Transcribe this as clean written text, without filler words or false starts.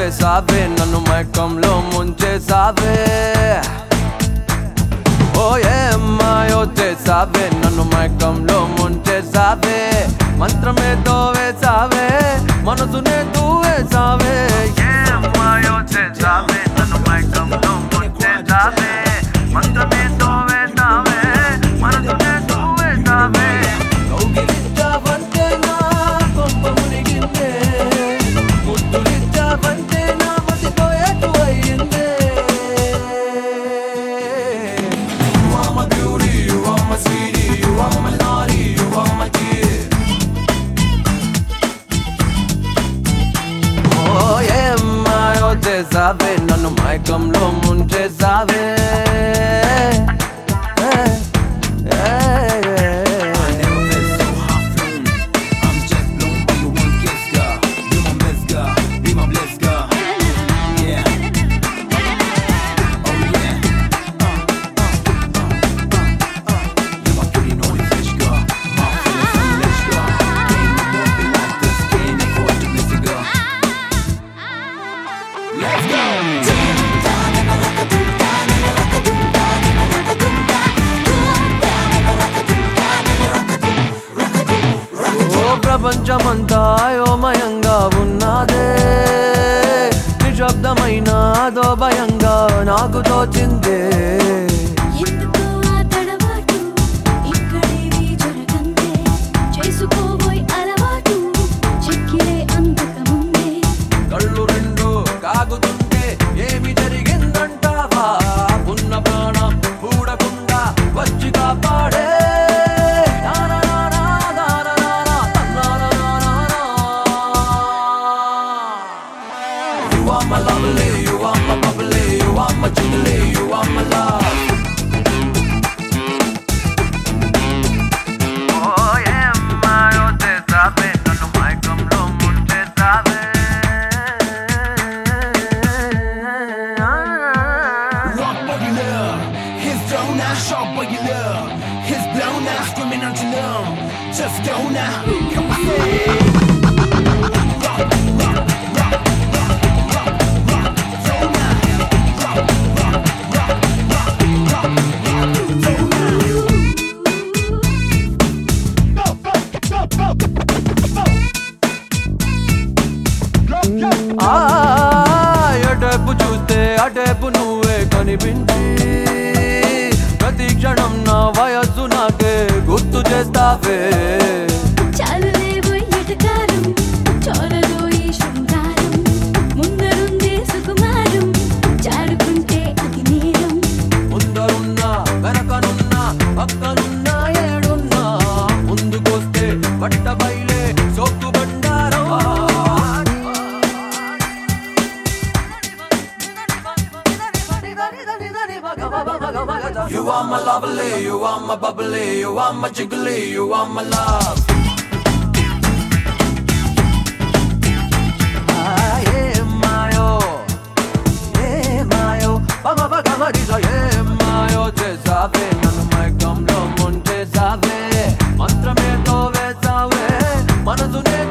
చేసావే నన్ను మైకంలో ముంచేసావే ఓ ఏమాయో చేసావే నన్ను మైకంలో ముంచేసావే మంత్రమేతో వేసావే మనసునే వేసావే ఏమాయో చేసావే నన్ను మైకంలో ముంచేసావే మంత్రమేతో వేసావే మనసునే వేసావే కౌగిలించావంటే నా కొంప మునిగిందే ముద్దులించావంటే నా మతిపోయేట్టు అయ్యిందే You are my beauty, you are my sweetie, you are my naughty, you are my dear. Oh ఏమాయో చేసావే నన్ను మైకంలో ముంచేసావే ప్రపంచమంతా అయోమయంగా ఉన్నదే నిశ్శబ్దమైన అదో భయంగా నాకు తోచిందే కళ్ళు రెండు కాగుతుంటే ఏమి జరిగిందంటావా ఉన్న ప్రాణం కూడకుండా వచ్చి కాపాడే You are my lovely, you are my bubbly, you are my jiggly, you are my love. Oh yeah, my tesabe, nanu maikamlo munchesabe. Rock what you love, his thrown out, sharp what you love, his blown out, screaming out your numb. Just go now, come on, say. ఎటేపు చూస్తే అటేపు నువ్వే కనిపించి ప్రతి క్షణం నా వయస్సు నాకే గుర్తు చేస్తావే ముందరున్నా వెనకనున్నా పక్కనున్నా ఏడున్నా ముందుకొస్తే బట్ట బయలే సోకు బండారం You are my lovely, you are my bubbly, you are my jiggly, you are my love. Mayo, bama baga marisa, mayo చేసావే నన్ను మైకంలో ముంచేసావే మంత్రమేతో వేసావే మనసునే